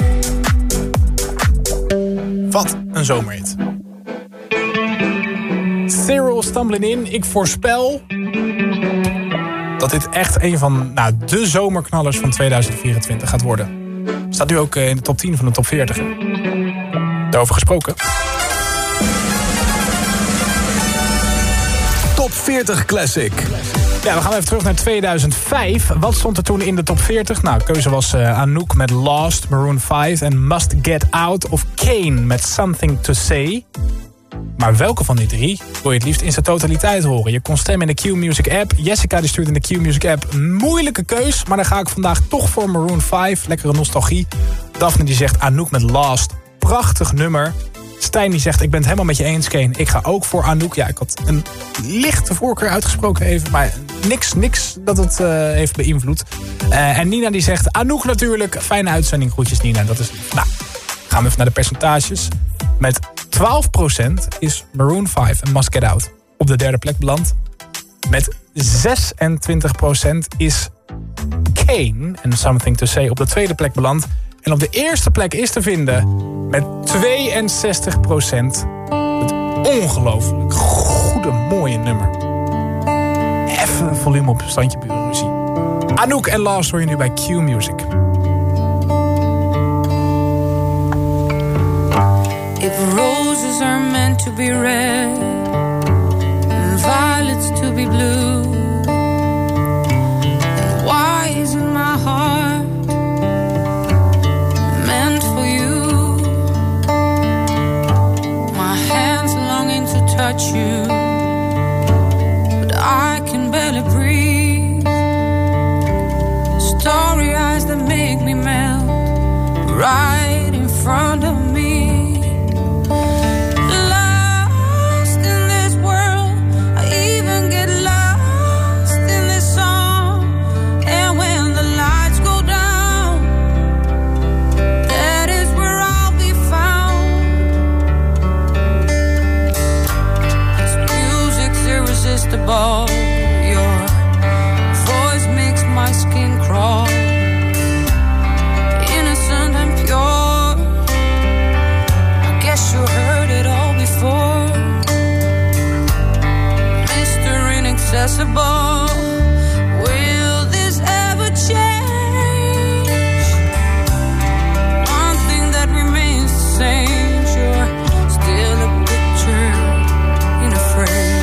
Wat een zomerhit. Cyril, Stumbling In. Ik voorspel dat dit echt een van nou, de zomerknallers van tweeduizend vierentwintig gaat worden. Staat nu ook in de top tien van de top veertig. Hè? Daarover gesproken. Top veertig Classic. Ja, we gaan even terug naar tweeduizend vijf. Wat stond er toen in de top veertig? Nou, de keuze was uh, Anouk met Lost, Maroon vijf... en Must Get Out of Kane met Something to Say. Maar welke van die drie wil je het liefst in zijn totaliteit horen? Je kon stemmen in de Q-Music app. Jessica die stuurt in de Q-Music app. Moeilijke keus, maar dan ga ik vandaag toch voor Maroon vijf. Lekkere nostalgie. Daphne die zegt Anouk met Lost. Prachtig nummer. Stijn die zegt, ik ben het helemaal met je eens, Kane. Ik ga ook voor Anouk. Ja, ik had een lichte voorkeur uitgesproken even. Maar niks, niks dat het uh, heeft beïnvloed. Uh, en Nina die zegt, Anouk natuurlijk. Fijne uitzending. Groetjes, Nina. Dat is lief. Nou, gaan we even naar de percentages. Met twaalf procent is Maroon vijf en Must Get Out op de derde plek beland. Met zesentwintig procent is Kane en Something to Say op de tweede plek beland. En op de eerste plek is te vinden met tweeënzestig procent het ongelooflijk goede, mooie nummer. Even volume op, standje burenruzie. Anouk en Lost hoor je nu bij Q-Music. If roses are meant to be red and violets to be blue, then why isn't my heart meant for you? My hands longing to touch you, but I can barely breathe. Starry eyes that make me melt right in front of me. Irresistible. Your voice makes my skin crawl. Innocent and pure. I guess you heard it all before. Mister Inaccessible. Will this ever change? One thing that remains the same. You're still a picture in a frame.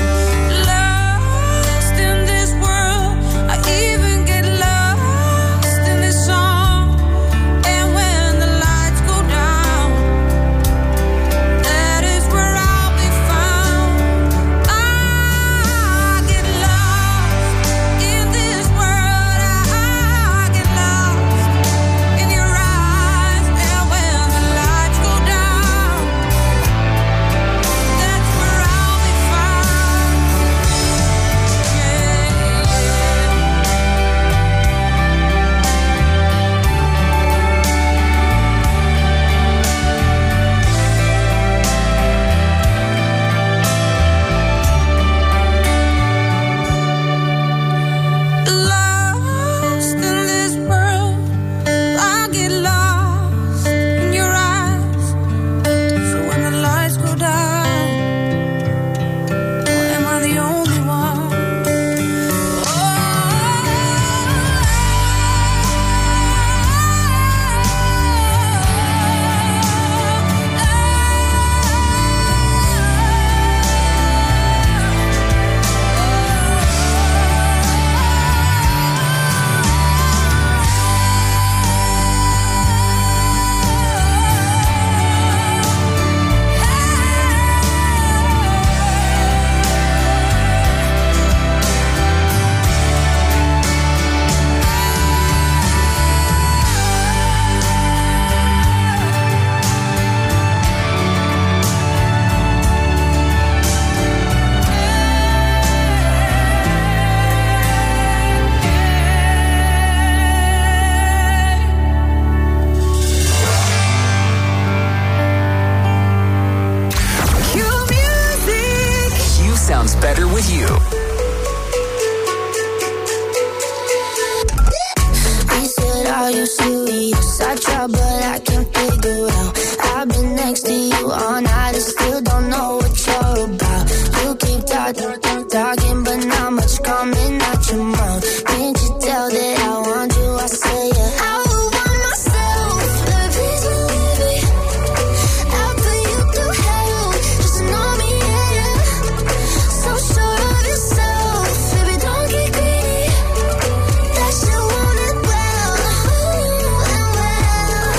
Next to you all night, I still don't know what you're about. You keep talk, talk, talk, talking, but not much coming out your mouth. Can't you tell that I want you? I say yeah. I would want myself, but please believe me. I'll put you through hell, just to know me, yeah, yeah. So sure of yourself, baby, don't get greedy. That shit want it well, ooh, and well.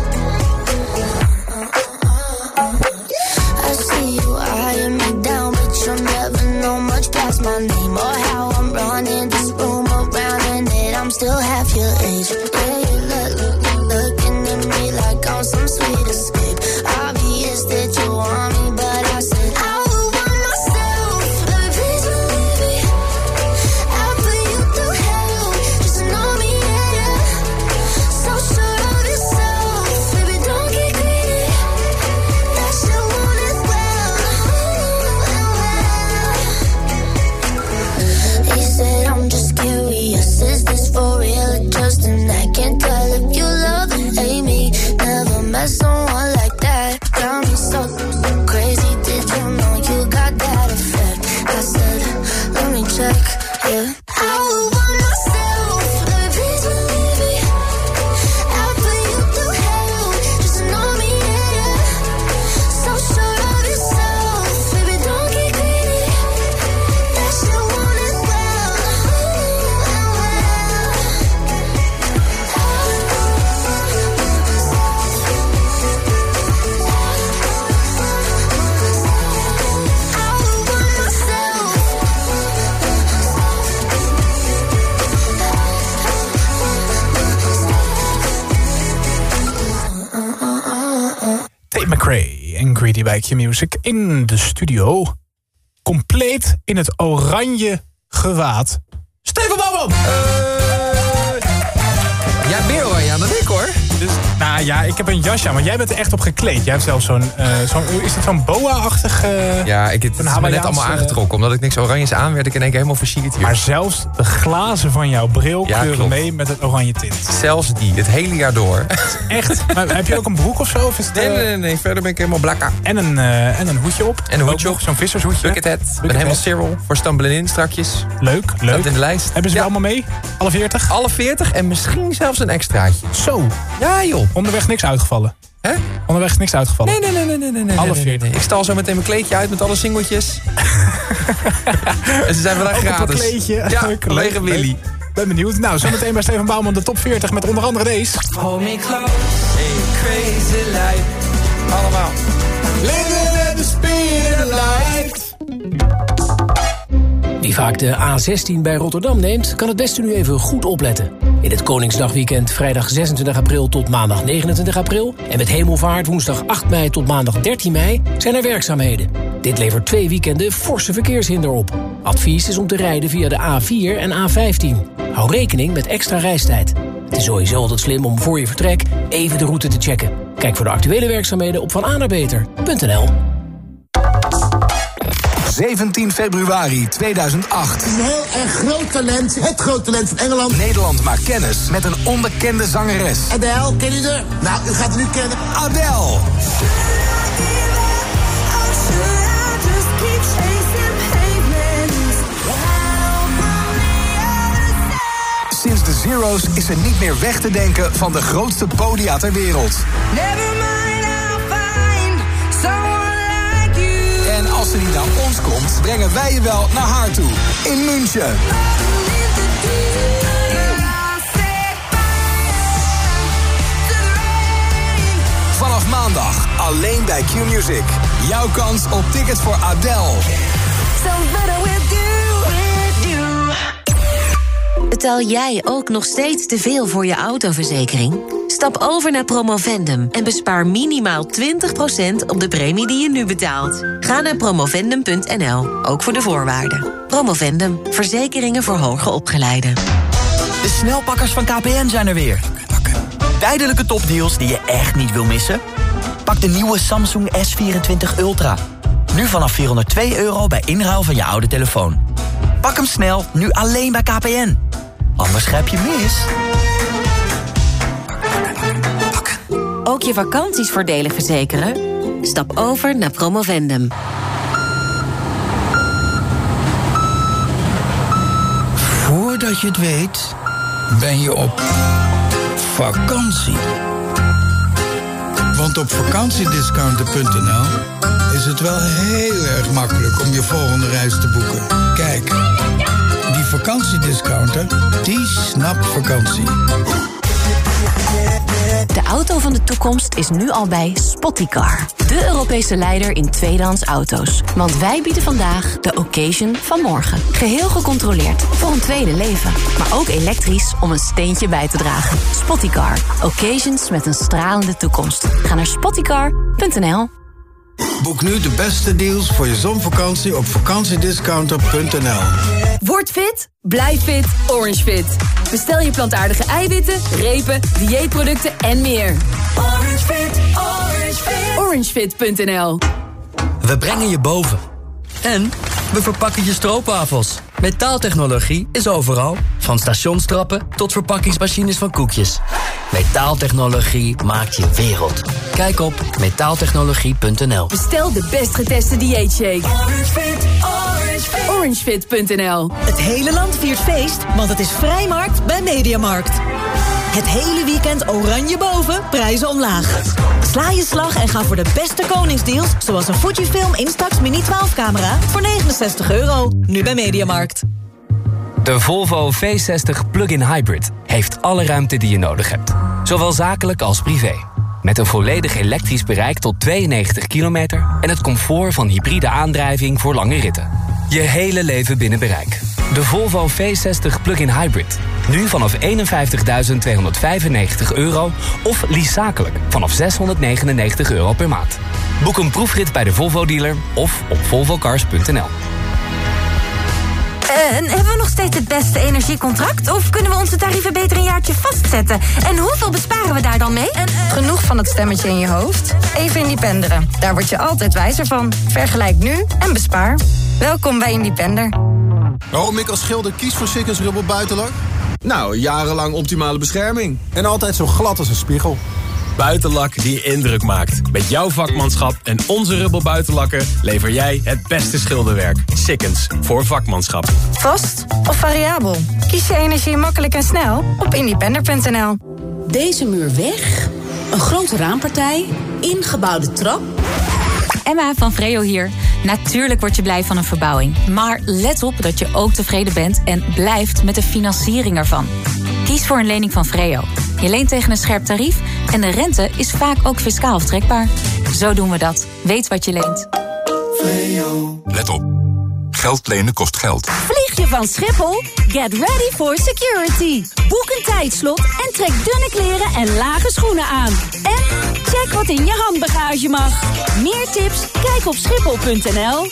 I see you eyeing me down, but you'll never know much past my name or how I'm running this room around, and that I'm still half your age. Yeah, you look, look, looking at me like I'm some sweet escape. Obvious that you want me, but I said I would want myself, but please believe me. I'll put you through hell, just to know me, yeah, yeah. So sure of yourself, baby, don't get greedy. That shit want it well, ooh, and well. He said I'm just curious, is this for real or just an act? Can't tell if you love and hate me. Never met someone like that. Got me so crazy, did you know you got that effect? I said, let me check, yeah. I would want myself, but please believe me. I'll put you through hell, just to know me, yeah, yeah. So sure of yourself, baby, don't get greedy. That shit want it well, ooh, and well. I would want myself. Tate McRae en Greedy bij Q-Music in de studio. Compleet in het oranje gewaad. Steven Bouwman! Ja, meer oranje dan ik hoor. Dus, nou ja, ik heb een jasje aan, maar jij bent er echt op gekleed. Jij hebt zelfs zo'n, uh, zo'n is dat zo'n boa-achtig... Uh, ja, ik heb het me net allemaal aangetrokken. Omdat ik niks oranjes aan werd, ik in één keer helemaal versierd hier. Maar zelfs de glazen van jouw bril Ja, kleuren klopt. mee met het oranje tint. Zelfs die, het hele jaar door. Echt? Maar heb je ook een broek of zo? Of is het, Nee, uh, nee, nee, nee, verder ben ik helemaal blakka. En een, uh, en een hoedje op. En een hoedje Ook op. Zo'n vissershoedje. Bucket hat. Ik ben helemaal Cyril voor Stumbling In strakjes. Leuk, leuk. Staat in de lijst. Hebben ze Ja. er allemaal mee? Alle veertig? Alle veertig en misschien zelfs een extraatje. Zo. Ja, joh. Onderweg niks uitgevallen. Hè? Onderweg is niks uitgevallen. Nee, nee, nee, nee, nee, nee, nee. Alle nee, nee, veertig. nee. Ik stal zo meteen mijn kleedje uit met alle singeltjes. En ze zijn vandaag Ook op een gratis. kleedje. Ja, Leuk, lege leuk, Willy. leuk. Ben benieuwd. Nou, zometeen bij Steven Bouwman de top veertig met onder andere deze. Hold me close, crazy life. Allemaal. Living at the speed of light. Wie vaak de A zestien bij Rotterdam neemt, kan het beste nu even goed opletten. In het Koningsdagweekend vrijdag zesentwintig april tot maandag negenentwintig april... en met Hemelvaart woensdag acht mei tot maandag dertien mei zijn er werkzaamheden. Dit levert twee weekenden forse verkeershinder op. Advies is om te rijden via de A vier en A vijftien. Hou rekening met extra reistijd. Het is sowieso altijd slim om voor je vertrek even de route te checken. Kijk voor de actuele werkzaamheden op van a naar beter punt n l. zeventien februari tweeduizend acht. Het is een heel erg groot talent. Het groot talent van Engeland. Nederland maakt kennis met een onbekende zangeres. Adele, ken je haar? Nou, u gaat haar nu kennen. Adele. Sinds de Zero's is ze niet meer weg te denken van de grootste podia ter wereld. En als ze niet naar ons komt, brengen wij je wel naar haar toe. In München. Vanaf maandag alleen bij Q-Music. Jouw kans op tickets voor Adele. Betaal jij ook nog steeds te veel voor je autoverzekering? Stap over naar Promovendum en bespaar minimaal twintig procent op de premie die je nu betaalt. Ga naar promovendum punt n l, ook voor de voorwaarden. Promovendum, verzekeringen voor hoger opgeleiden. De snelpakkers van K P N zijn er weer. Tijdelijke topdeals die je echt niet wil missen? Pak de nieuwe Samsung S vierentwintig Ultra. Nu vanaf vierhonderdtwee euro bij inruil van je oude telefoon. Pak hem snel, nu alleen bij K P N. Anders grijp je mis. Ook je vakanties voordelig verzekeren? Stap over naar Promovendum. voordat je het weet, ben je op vakantie. Want op vakantiediscounter punt n l is het wel heel erg makkelijk om je volgende reis te boeken. Kijk, die vakantiediscounter, die snapt vakantie. De auto van de toekomst is nu al bij Spottycar. De Europese leider in tweedehands auto's. Want wij bieden vandaag de occasion van morgen. Geheel gecontroleerd voor een tweede leven. Maar ook elektrisch om een steentje bij te dragen. Spottycar. Occasions met een stralende toekomst. Ga naar spottycar punt n l. Boek nu de beste deals voor je zonvakantie op vakantiediscounter punt n l. Word fit, blijf fit, Orange Fit. Bestel je plantaardige eiwitten, repen, dieetproducten en meer. Orange Fit, Orange Fit. orangefit punt n l. We brengen je boven. En we verpakken je stroopwafels. Metaaltechnologie is overal. Van stationstrappen tot verpakkingsmachines van koekjes. Metaaltechnologie maakt je wereld. Kijk op metaaltechnologie punt n l. Bestel de best geteste dieetshake. Orange Fit, Orange Fit. orangefit punt n l. Het hele land viert feest, want het is Vrijmarkt bij Mediamarkt. Het hele weekend oranje boven, prijzen omlaag. Sla je slag en ga voor de beste koningsdeals... zoals een Fujifilm Instax Mini twaalf camera voor negenenzestig euro. Nu bij Mediamarkt. De Volvo V zestig Plug-in Hybrid heeft alle ruimte die je nodig hebt. Zowel zakelijk als privé. Met een volledig elektrisch bereik tot tweeënnegentig kilometer... en het comfort van hybride aandrijving voor lange ritten. Je hele leven binnen bereik. De Volvo V zestig Plug-in Hybrid. Nu vanaf eenenvijftigduizend tweehonderdvijfennegentig euro... of lease zakelijk vanaf zeshonderdnegenennegentig euro per maand. Boek een proefrit bij de Volvo-dealer of op volvo cars punt n l. En hebben we nog steeds het beste energiecontract? Of kunnen we onze tarieven beter een jaartje vastzetten? En hoeveel besparen we daar dan mee? En, uh... Genoeg van het stemmetje in je hoofd? Even Independeren. Daar word je altijd wijzer van. Vergelijk nu en bespaar. Welkom bij Independer. Waarom ik als schilder kies voor Sikkens Rubber Buitenlak? Nou, jarenlang optimale bescherming. En altijd zo glad als een spiegel. Buitenlak die indruk maakt. Met jouw vakmanschap en onze Rubber Buitenlakken lever jij het beste schilderwerk. Sikkens, voor vakmanschap. Vast of variabel? Kies je energie makkelijk en snel op independer punt n l. Deze muur weg, een grote raampartij, ingebouwde trap. Emma van Vreo hier. Natuurlijk word je blij van een verbouwing. Maar let op dat je ook tevreden bent en blijft met de financiering ervan. Kies voor een lening van Vreo. Je leent tegen een scherp tarief en de rente is vaak ook fiscaal aftrekbaar. Zo doen we dat. Weet wat je leent. Let op. Geld lenen kost geld. Vlieg je van Schiphol? Get ready for security. Boek een tijdslot en trek dunne kleren en lage schoenen aan. En check wat in je handbagage mag. Meer tips? Kijk op schiphol punt n l.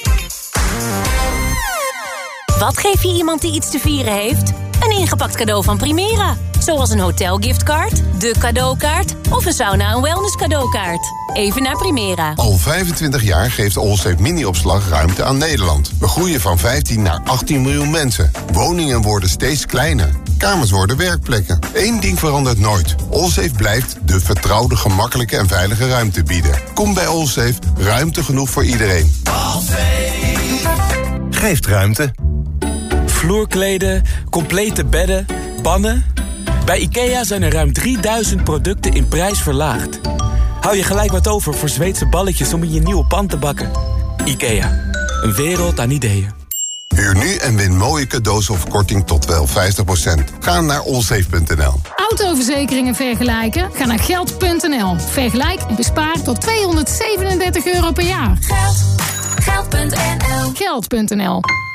Wat geef je iemand die iets te vieren heeft? Een ingepakt cadeau van Primera. Zoals een hotelgiftkaart, de cadeaukaart of een sauna- en wellness cadeaukaart. Even naar Primera. Al vijfentwintig jaar geeft Allsafe Mini-opslag ruimte aan Nederland. We groeien van vijftien naar achttien miljoen mensen. Woningen worden steeds kleiner. Kamers worden werkplekken. Eén ding verandert nooit. Allsafe blijft de vertrouwde, gemakkelijke en veilige ruimte bieden. Kom bij Allsafe, ruimte genoeg voor iedereen. Geeft ruimte. Vloerkleden, complete bedden, pannen. Bij IKEA zijn er ruim drieduizend producten in prijs verlaagd. Hou je gelijk wat over voor Zweedse balletjes om in je nieuwe pan te bakken. IKEA, een wereld aan ideeën. Huur nu en win mooie cadeaus of korting tot wel vijftig procent. Ga naar allsafe punt n l. Autoverzekeringen vergelijken? Ga naar geld punt n l. Vergelijk en bespaar tot tweehonderdzevenendertig euro per jaar. Geld, geld punt n l. geld punt n l.